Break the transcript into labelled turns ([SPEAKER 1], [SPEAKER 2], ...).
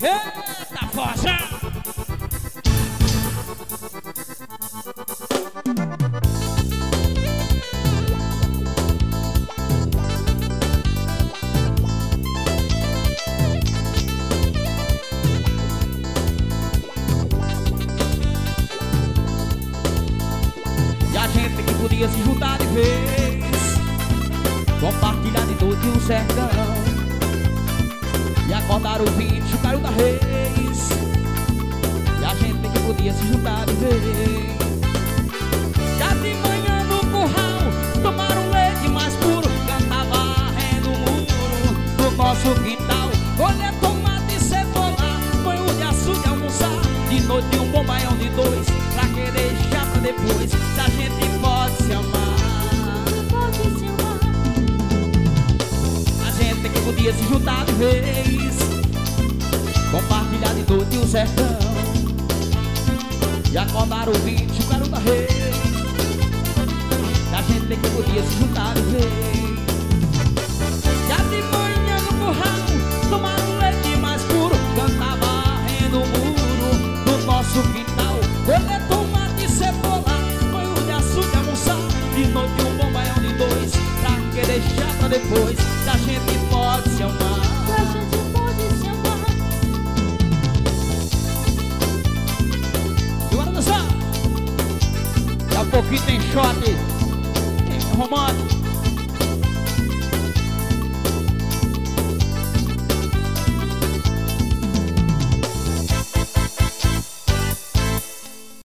[SPEAKER 1] Eita, força! E a gente que podia se juntar de vez, compartilhar de todo o sertão, e acordar o vinho, chucar o da reis. E a gente que podia se juntar de vez, já de manhã no curral, tomar um leite mais puro, cantar varrendo o muro do nosso quintal, colher tomate e cebola, banho de açúcar e almoçar, de noite um bom baião de dois, pra que deixar pra depois, se a gente pode se amar. A gente que podia se juntar de vez, compartilhar de todo o sertão, e acordar o vinho, chucar o da reis. A gente que podia se juntar de vez, já de manhã no curral, tomar um leite mais puro, cantar varrendo o muro do nosso quintal, colher tomate e cebola, banho de açúcar e almoçar, de noite um bom baião de dois, pra que deixar pra depois, se a gente pode se amar. Daqui a pouquinho tem shot romântico.